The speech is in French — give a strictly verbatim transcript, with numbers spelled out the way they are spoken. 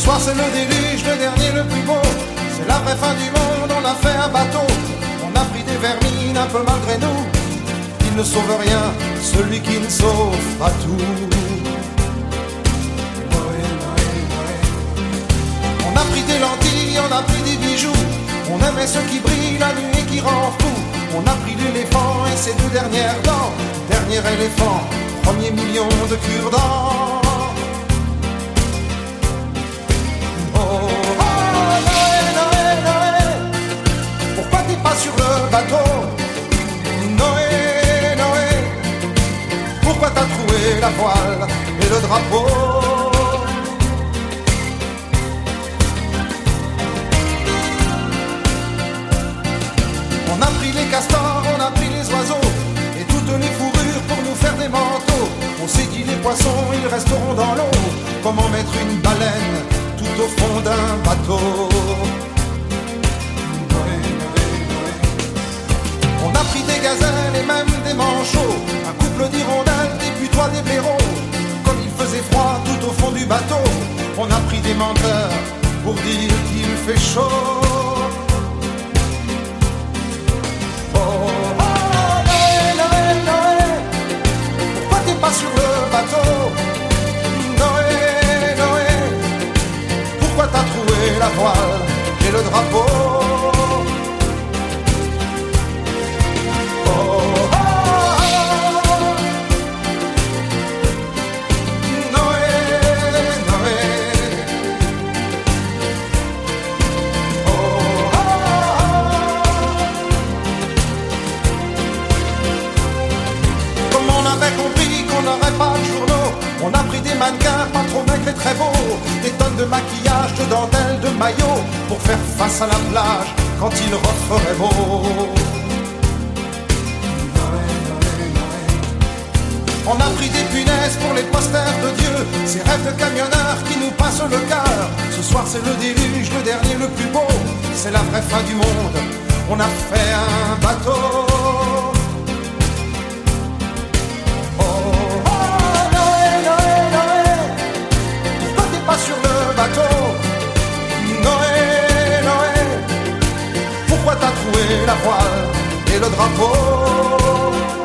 soir c'est le déluge, le dernier, le plus beau. C'est la vraie fin du monde, on a fait un bateau. On a pris des vermines un peu malgré nous. Il ne sauve rien, celui qui ne sauve pas tout. Noé, Noé, Noé. On a pris des lentilles, on a pris des bijoux. On aimait ceux qui brillent la nuit et qui rend fou. On a pris l'éléphant et ses deux dernières dents. Dernier éléphant, premier million de cure-dents. Pas sur le bateau, Noé, Noé, pourquoi t'as troué la voile et le drapeau? On a pris les castors, on a pris les oiseaux et toutes les fourrures pour nous faire des manteaux. On s'est dit les poissons, ils resteront dans l'eau. Comment mettre une baleine tout au fond d'un bateau? On a pris des gazelles et même des manchots, un couple d'hirondelles, des putois, des blaireaux. Comme il faisait froid tout au fond du bateau, on a pris des menteurs pour dire qu'il fait chaud. Oh, oh, Noé, Noé, Noé, pourquoi t'es pas sur le bateau? Noé, Noé, pourquoi t'as troué la voile et le drapeau? On a pris des mannequins pas trop maigres et très beaux, des tonnes de maquillage, de dentelles, de maillots, pour faire face à la plage quand il referait beau. On a pris des punaises pour les posters de Dieu, ces rêves de camionneurs qui nous passent le cœur. Ce soir c'est le déluge, le dernier, le plus beau, c'est la vraie fin du monde, on a fait un bateau. Sur le bateau, Noé, Noé, pourquoi t'as troué la voile et le drapeau?